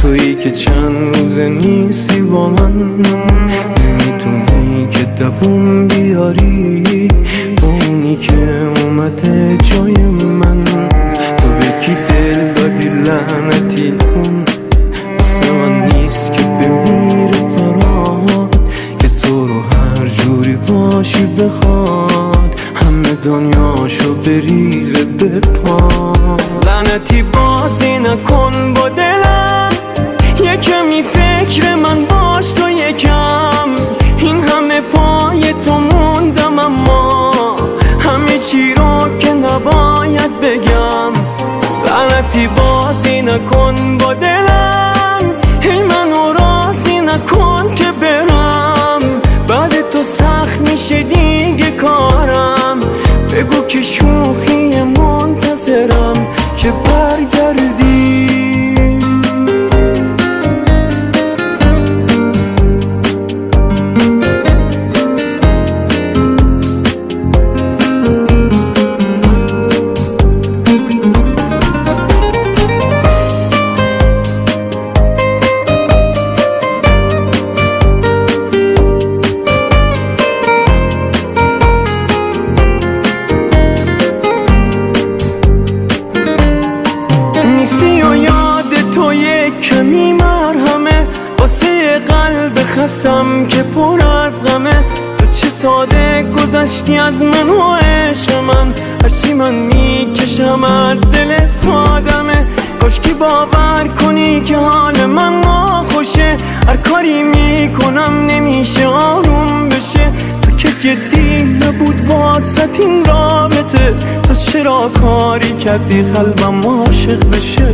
تویی که چند روز نیستی با من، نمیتونی که دووم بیاری با اونی که اومده جای من. تو به کی دل دادی لعنتی اون مثل من نیست که بمیره برات، که تو رو هر جوری باشی بخواد همه دنیاشو بریزه به پا. لعنتی بازی نکن با دلم، یکمی فکر من باش تو یکم. این همه پای تو موندم اما همه چی رو که نباید بگم. لعنتی بازی نکن با دلم، هی منو راضی نکن که برم. بعد تو سخت میشه دیگه کارم، بگو که شوخی منتظرم که برگردی. نیستی و یاد تو یک کمی مرهمه واسه قلب خستم که پر از غمه. تو چه ساده گذشتی از من و عشق من، هرچی من میکشم از دل سادمه. کاشکی باور کنی که حال من ناخوشه، هر کاری میکنم نمیشه آروم بشه. تو که جدی نبود واسط این رابطه، تو چرا کاری کردی قلبم عاشق بشه؟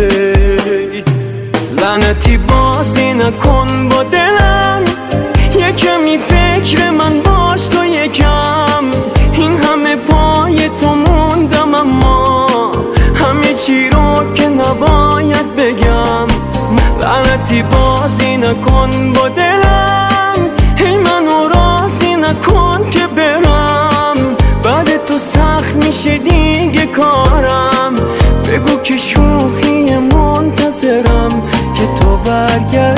لعنتی بازی نکن با دلم، یکمی فکر من باش تو یکم. این همه پای تو موندم اما همه چی رو که نباید بگم. لعنتی بازی نکن با دلم، هی منو راضی نکن که برم. بعد تو سخت میشه دیگه کارم، بگو که شوخی منتظرم که تو برگردی.